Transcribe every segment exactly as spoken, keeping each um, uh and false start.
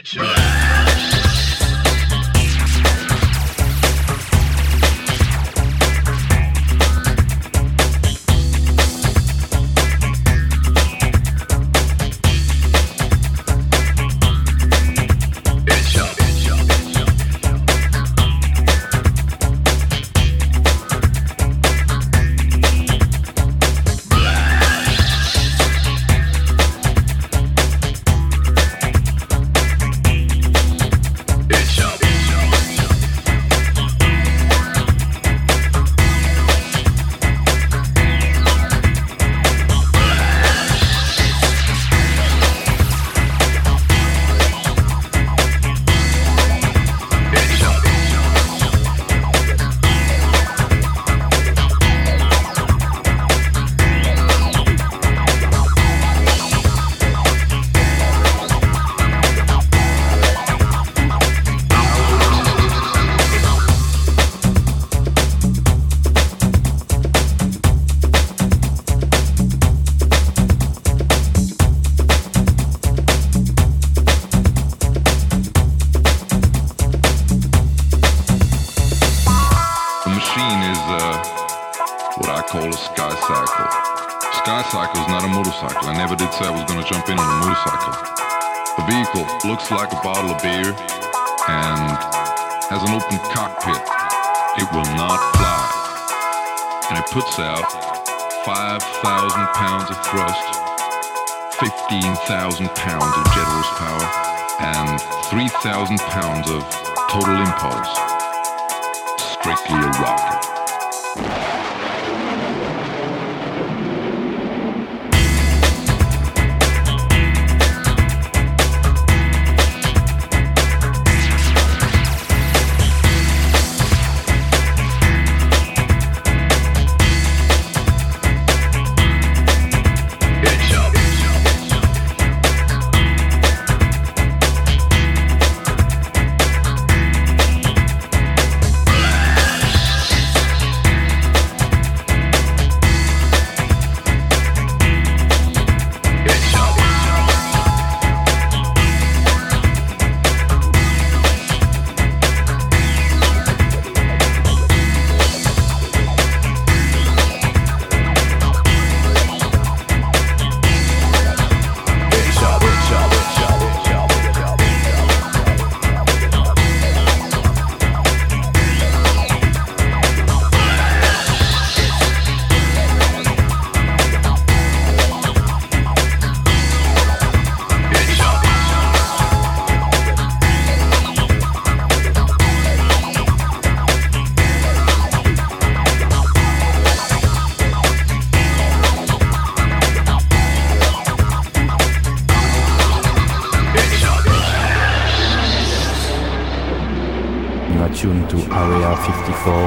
Looks like a bottle of beer and has an open cockpit. It will not fly. And it puts out five thousand pounds of thrust, fifteen thousand pounds of jet horsepower, and three thousand pounds of total impulse. Strictly a rocket. Tuned to Area fifty-four.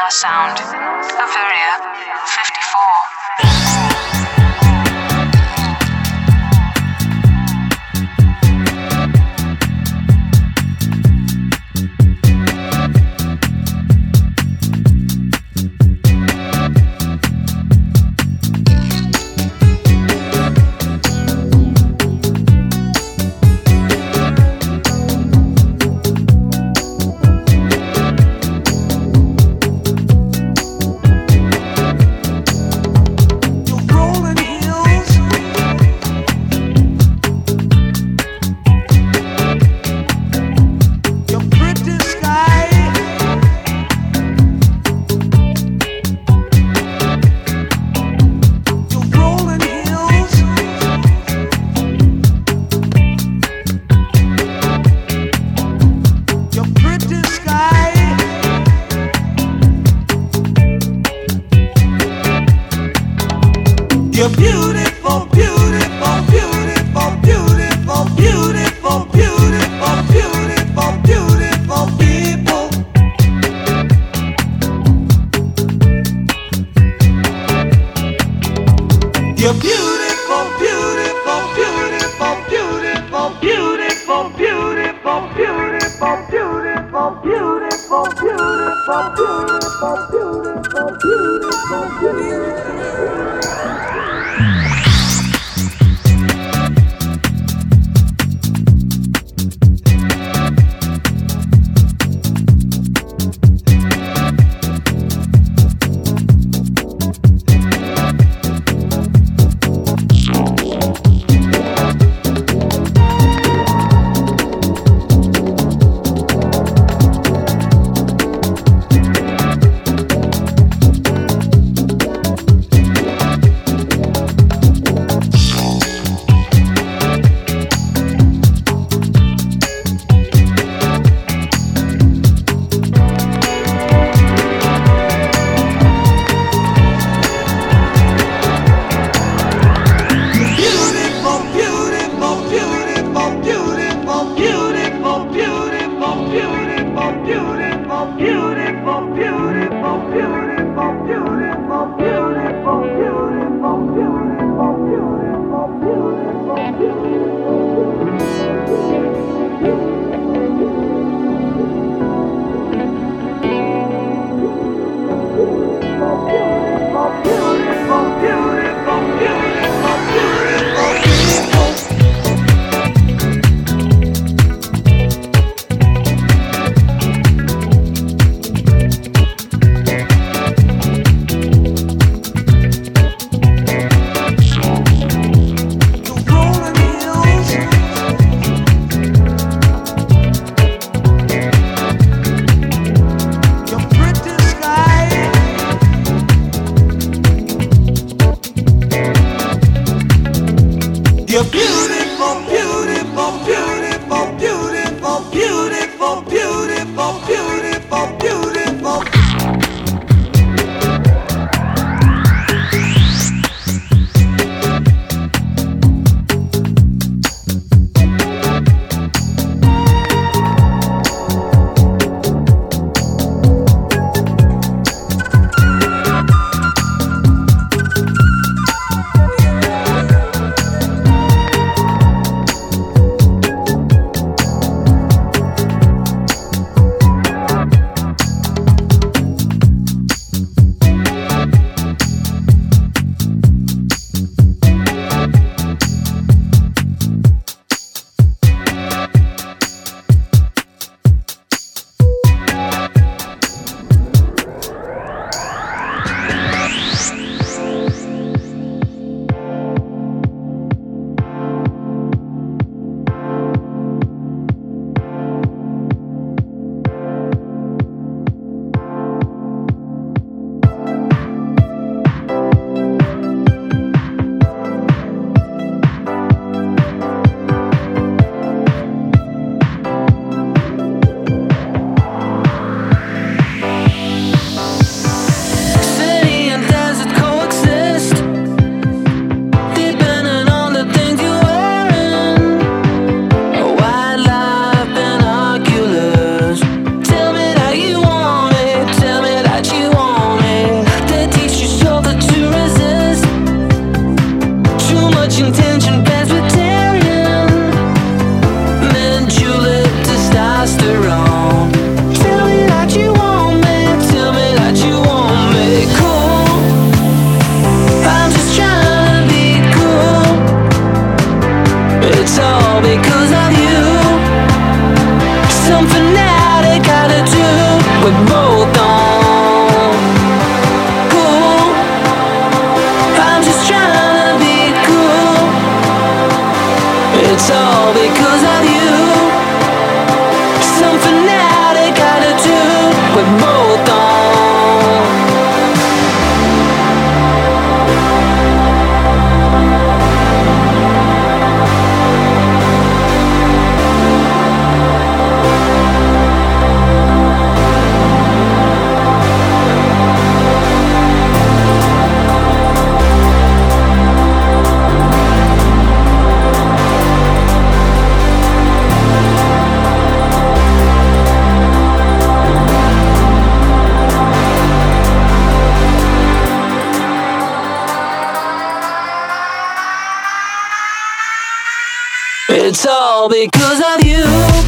our sound. Bavaria fifty-four. You're beautiful, beautiful, beautiful, beautiful, beautiful, beautiful, beautiful, beautiful people. You're beautiful, beautiful, beautiful, beautiful, beautiful, beautiful, beautiful, beautiful, beautiful, beautiful, beautiful, beautiful, beautiful, beautiful. all because of you.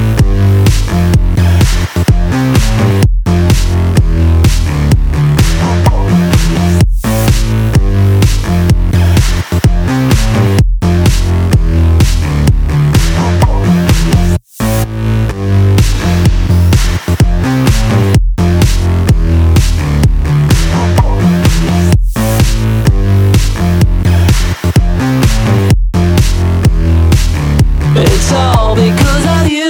It's all because of you.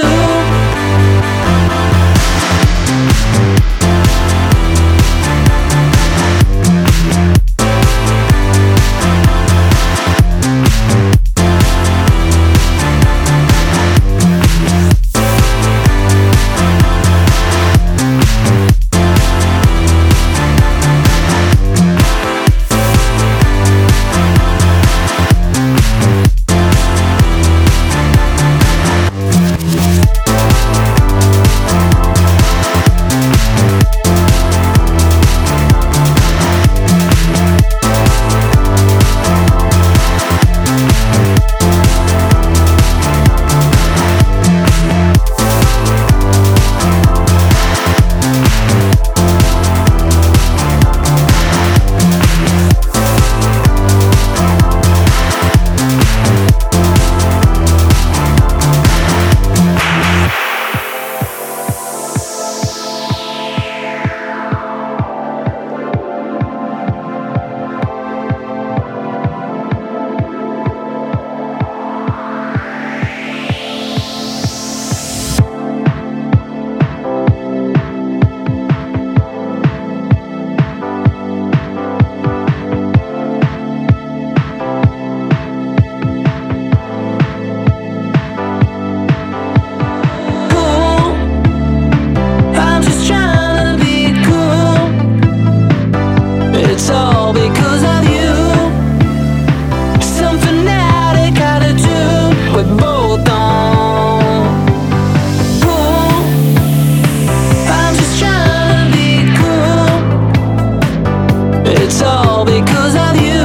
It's all because of you. Some fanatic attitude we're both on. Cool. I'm just trying to be cool. It's all because of you.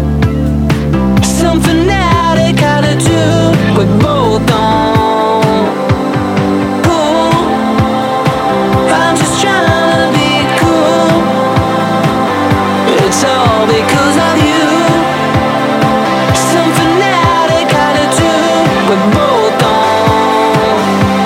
Some fanatic attitude we're both on. Cool. I'm just trying to be cool. It's all because of you. Some fanatic attitude we're both on.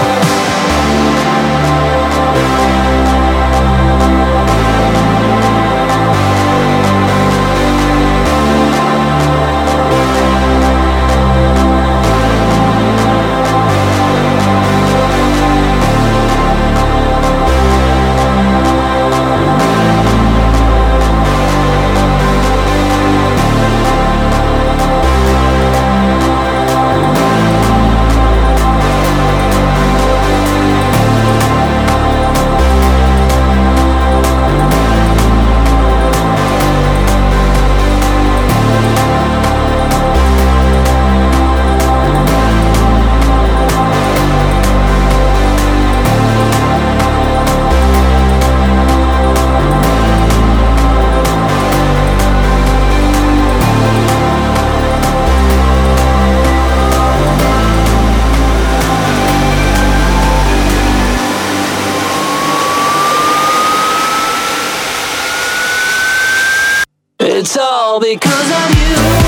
It's all because of you.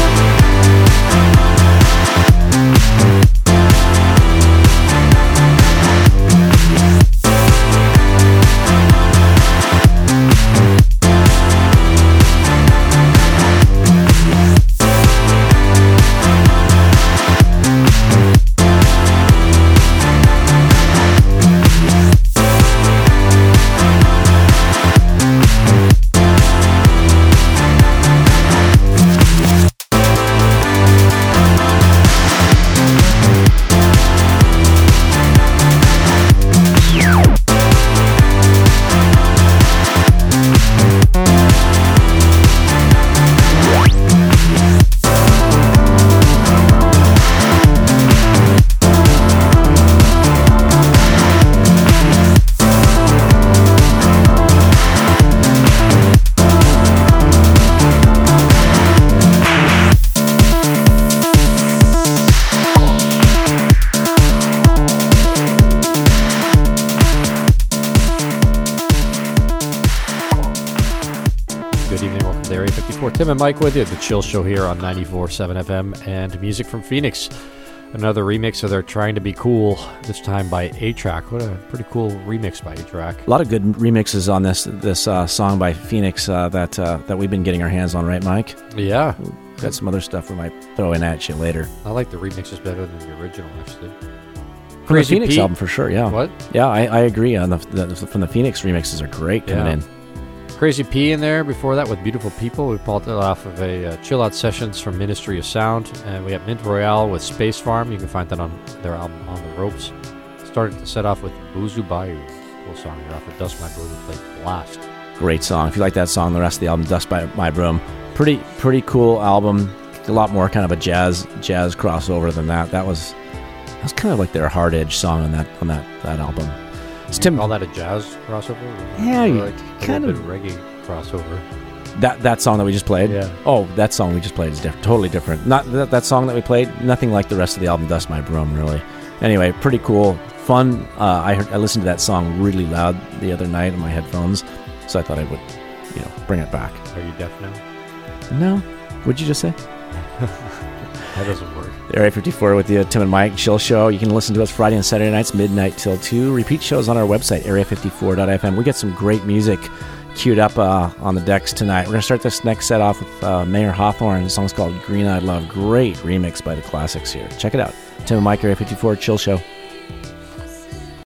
fifty-four. Tim and Mike with you. The Chill Show here on ninety-four point seven F M and music from Phoenix. Another remix of their Trying to Be Cool, this time by A-Track. What a pretty cool remix by A-Track. A lot of good remixes on this this uh, song by Phoenix uh, that uh, that we've been getting our hands on, right, Mike? Yeah. We've got some other stuff we might throw in at you later. I like the remixes better than the original, actually. From Crazy the Phoenix Pete. album, for sure, yeah. What? Yeah, I, I agree. On the, the From the Phoenix remixes are great coming Yeah. in. Crazy P in there before that with Beautiful People. We pulled it off of a uh, Chill Out Sessions from Ministry of Sound. And we got Mint Royale with Space Farm. You can find that on their album On the Ropes. Started to set off with Buzu Bayou. Cool song here off of Dust My Broom. We played Blast. Great song. If you like that song, the rest of the album, Dust by My Broom. Pretty pretty cool album. A lot more kind of a jazz jazz crossover than that. That was that was kind of like their hard edge song on that on that, that album. It's You Tim. call that a jazz crossover? Yeah, Or you like a kind little of- bit of reggae crossover. That that song that we just played. Yeah. Oh, that song we just played is different, totally different. Not that, that song that we played. Nothing like the rest of the album, Dust My Broom, really. Anyway, pretty cool, fun. Uh, I heard, I listened to that song really loud the other night on my headphones, so I thought I would, you know, bring it back. Are you deaf now? No, what'd you just say? That doesn't work. Area fifty-four with the Tim and Mike Chill Show. You can listen to us Friday and Saturday nights, midnight till two. Repeat shows on our website, area fifty-four dot f m. We got some great music queued up uh, on the decks tonight. We're going to start this next set off with uh, Mayor Hawthorne. The song's called Green Eyed Love. Great remix by the Classics here. Check it out. Tim and Mike, Area fifty-four Chill Show.